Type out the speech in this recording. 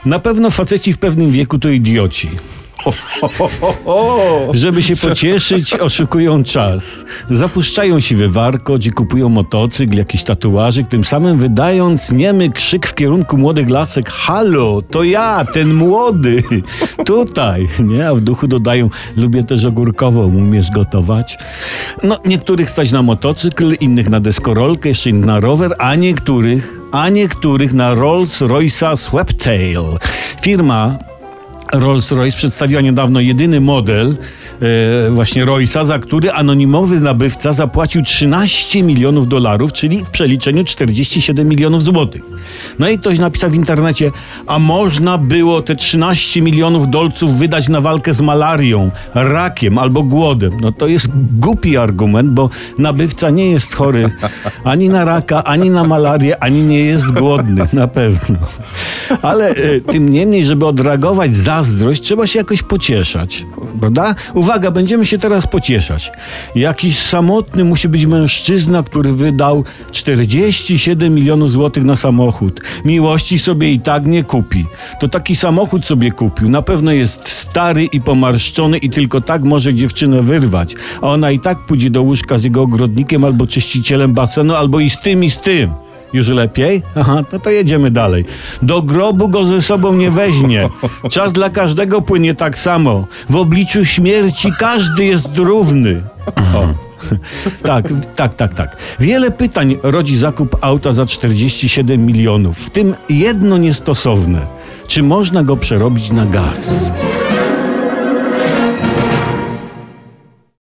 Na pewno faceci w pewnym wieku to idioci. Żeby się pocieszyć, oszukują czas. Zapuszczają siwy warkocz i kupują motocykl, jakiś tatuażyk, tym samym wydając niemy krzyk w kierunku młodych lasek: halo, to ja, ten młody, tutaj, nie? A w duchu dodają: lubię też ogórkową, umiesz gotować? No, niektórych stać na motocykl, innych na deskorolkę, jeszcze innych na rower, a niektórych na Rolls-Royce'a Sweptail. Firma Rolls-Royce przedstawiła niedawno jedyny model właśnie Royce'a, za który anonimowy nabywca zapłacił $13 milionów, czyli w przeliczeniu 47 milionów złotych. No i ktoś napisał w internecie: a można było te 13 milionów dolców wydać na walkę z malarią, rakiem albo głodem. No to jest głupi argument, bo nabywca nie jest chory ani na raka, ani na malarię, ani nie jest głodny, na pewno. Ale tym niemniej, żeby odreagować zazdrość, trzeba się jakoś pocieszać, prawda? Uwaga, będziemy się teraz pocieszać. Jakiś samotny musi być mężczyzna, który wydał 47 milionów złotych na samochód. Miłości sobie i tak nie kupi. To taki samochód sobie kupił. Na pewno jest stary i pomarszczony i tylko tak może dziewczynę wyrwać. A ona i tak pójdzie do łóżka z jego ogrodnikiem albo czyścicielem basenu, albo i z tym, i z tym. Już lepiej? Aha, no to jedziemy dalej. Do grobu go ze sobą nie weźmie. Czas dla każdego płynie tak samo. W obliczu śmierci każdy jest równy. O. Tak. Wiele pytań rodzi zakup auta za 47 milionów. W tym jedno niestosowne. Czy można go przerobić na gaz?